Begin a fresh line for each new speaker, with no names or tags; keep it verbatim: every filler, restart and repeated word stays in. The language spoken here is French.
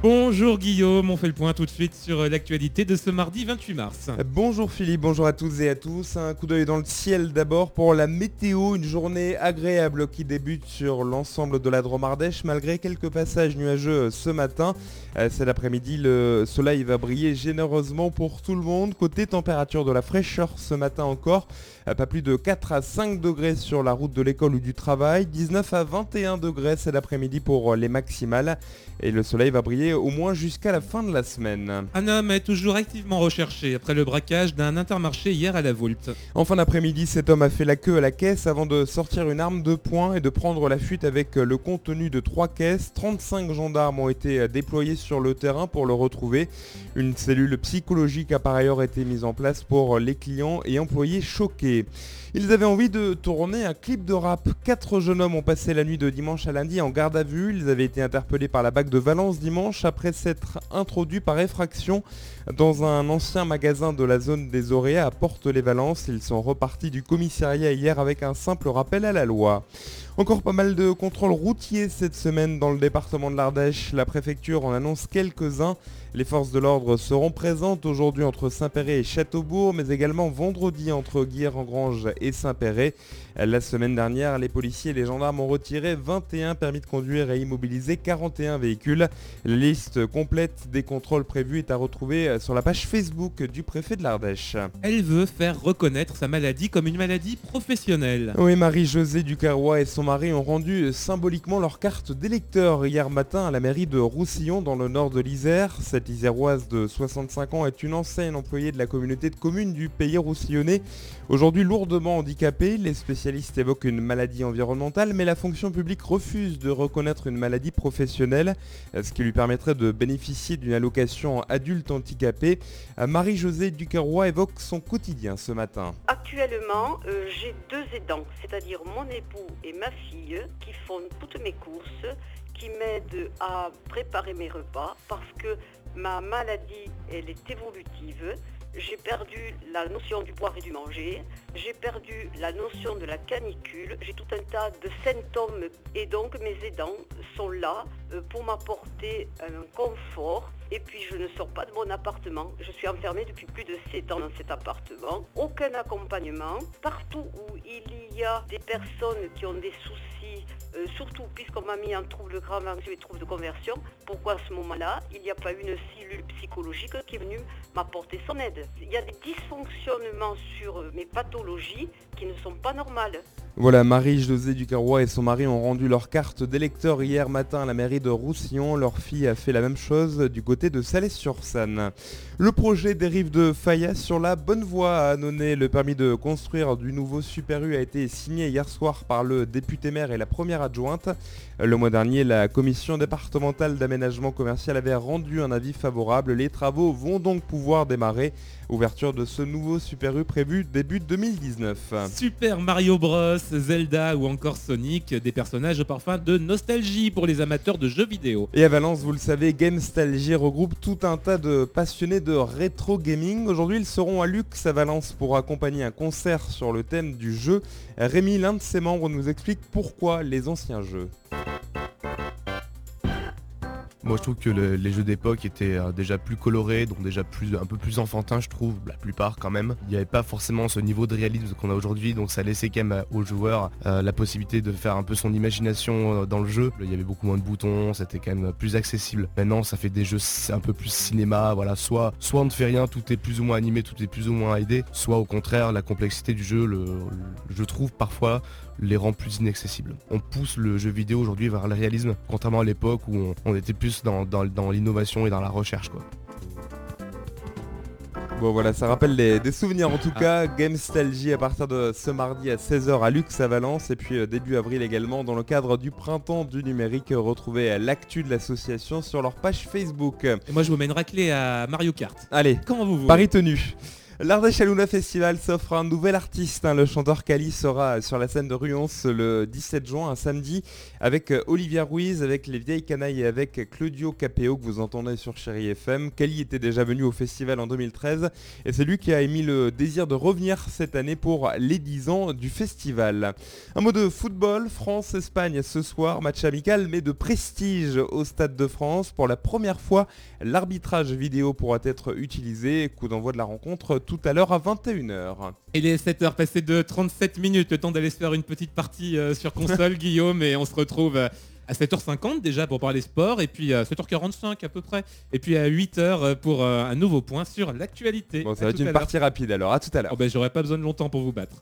Bonjour Guillaume, on fait le point tout de suite sur l'actualité de ce mardi vingt-huit mars.
Bonjour Philippe, bonjour à toutes et à tous. Un coup d'œil dans le ciel d'abord pour la météo, une journée agréable qui débute sur l'ensemble de la Drôme Ardèche malgré quelques passages nuageux ce matin. Cet après-midi, le soleil va briller généreusement pour tout le monde. Côté température, de la fraîcheur ce matin encore, pas plus de quatre à cinq degrés sur la route de l'école ou du travail, dix-neuf à vingt et un degrés cet après-midi pour les maximales. Et le soleil va briller au moins jusqu'à la fin de la semaine.
Un homme est toujours activement recherché après le braquage d'un Intermarché hier à la Voulte.
En fin d'après-midi, cet homme a fait la queue à la caisse avant de sortir une arme de poing et de prendre la fuite avec le contenu de trois caisses. trente-cinq gendarmes ont été déployés sur le terrain pour le retrouver. Une cellule psychologique a par ailleurs été mise en place pour les clients et employés choqués. Ils avaient envie de tourner un clip de rap. Quatre jeunes hommes ont passé la nuit de dimanche à lundi en garde à vue. Ils avaient été interpellés par la B A C de Valence dimanche après s'être introduits par effraction dans un ancien magasin de la zone des Auréas à Porte-les-Valences. Ils sont repartis du commissariat hier avec un simple rappel à la loi. Encore pas mal de contrôles routiers cette semaine dans le département de l'Ardèche. La préfecture en annonce quelques-uns. Les forces de l'ordre seront présentes aujourd'hui entre Saint-Péray et Châteaubourg, mais également vendredi entre Guiers-en-Grange et Saint-Péray. La semaine dernière, les policiers et les gendarmes ont retiré vingt et un permis de conduire et immobilisé quarante et un véhicules. La liste complète des contrôles prévus est à retrouver sur la page Facebook du préfet de l'Ardèche.
Elle veut faire reconnaître sa maladie comme une maladie professionnelle.
Oui, Marie-Josée Ducarrois et son mari ont rendu symboliquement leur carte d'électeur hier matin à la mairie de Roussillon dans le nord de l'Isère. Cette Iséroise de soixante-cinq ans est une ancienne employée de la communauté de communes du pays roussillonnais. Aujourd'hui lourdement handicapée, les spécialistes évoquent une maladie environnementale, mais la fonction publique refuse de reconnaître une maladie professionnelle, ce qui lui permettrait de bénéficier d'une allocation adulte handicapé. Marie-Josée Ducarrois évoque son quotidien ce matin.
Actuellement, euh, j'ai deux aidants, c'est-à-dire mon époux et ma fille, qui font toutes mes courses, qui m'aident à préparer mes repas parce que ma maladie, elle est évolutive. J'ai perdu la notion du boire et du manger, j'ai perdu la notion de la canicule, j'ai tout un tas de symptômes et donc mes aidants sont là pour m'apporter un confort. Et puis je ne sors pas de mon appartement, je suis enfermée depuis plus de sept ans dans cet appartement. Aucun accompagnement, partout où il y a des personnes qui ont des soucis, euh, surtout puisqu'on m'a mis en trouble grave anxieux et trouble de conversion, pourquoi à ce moment-là, il n'y a pas une cellule psychologique qui est venue m'apporter son aide. Il y a des dysfonctionnements sur mes pathologies qui ne sont pas normales.
Voilà, Marie-Josée Ducarrois et son mari ont rendu leur carte d'électeur hier matin à la mairie de Roussillon. Leur fille a fait la même chose du côté de Salles-sur-Sanne. Le projet des rives de Fayas sur la bonne voie à Annonay. Le permis de construire du nouveau Super U a été signé hier soir par le député maire et la première adjointe. Le mois dernier, la commission départementale d'aménagement commercial avait rendu un avis favorable. Les travaux vont donc pouvoir démarrer. Ouverture de ce nouveau Super U prévu début deux mille dix-neuf.
Super Mario Bros, Zelda ou encore Sonic, des personnages au parfum de nostalgie pour les amateurs de jeux vidéo.
Et à Valence, vous le savez, Gamestalgie regroupe tout un tas de passionnés de rétro gaming. Aujourd'hui, ils seront à Lux à Valence pour accompagner un concert sur le thème du jeu. Rémi, l'un de ses membres, nous explique pourquoi les anciens jeux.
Moi je trouve que le, les jeux d'époque étaient euh, déjà plus colorés, donc déjà plus, un peu plus enfantins je trouve, la plupart quand même. Il n'y avait pas forcément ce niveau de réalisme qu'on a aujourd'hui, donc ça laissait quand même aux joueurs euh, la possibilité de faire un peu son imagination euh, dans le jeu. Il y avait beaucoup moins de boutons, c'était quand même plus accessible. Maintenant ça fait des jeux un peu plus cinéma, voilà, soit, soit on ne fait rien, tout est plus ou moins animé, tout est plus ou moins aidé, soit au contraire la complexité du jeu, le, le, je trouve parfois les rend plus inaccessibles. On pousse le jeu vidéo aujourd'hui vers le réalisme, contrairement à l'époque où on, on était plus dans, dans, dans l'innovation et dans la recherche, quoi.
Bon voilà, ça rappelle des, des souvenirs en tout cas. Gamestalgie à partir de ce mardi à seize heures à Lux à Valence et puis euh, début avril également dans le cadre du printemps du numérique. Retrouvez l'actu de l'association sur leur page Facebook.
Et moi je vous mets une raclée à Mario Kart.
Allez,
Comment vous voulez.
pari tenu. L'Ardèche Luna Festival s'offre un nouvel artiste. hein. Le chanteur Kali sera sur la scène de Ruance le dix-sept juin, un samedi, avec euh, Olivia Ruiz, avec Les Vieilles Canailles et avec Claudio Capéo que vous entendez sur Chéri F M. Kali était déjà venu au festival en deux mille treize et c'est lui qui a émis le désir de revenir cette année pour les dix ans du festival. Un mot de football, France-Espagne ce soir, match amical mais de prestige au Stade de France. Pour la première fois, l'arbitrage vidéo pourra être utilisé. Coup d'envoi de la rencontre tout à l'heure à vingt et une heures.
Il est sept heures passées de trente-sept minutes, le temps d'aller se faire une petite partie euh, sur console, Guillaume, et on se retrouve euh, à sept heures cinquante déjà pour parler sport, et puis à sept heures quarante-cinq à peu près, et puis à huit heures pour euh, un nouveau point sur l'actualité.
Bon, ça
À
va
tout
être
à
une
l'heure.
partie rapide alors, à tout à l'heure.
Oh ben, j'aurais pas besoin de longtemps pour vous battre.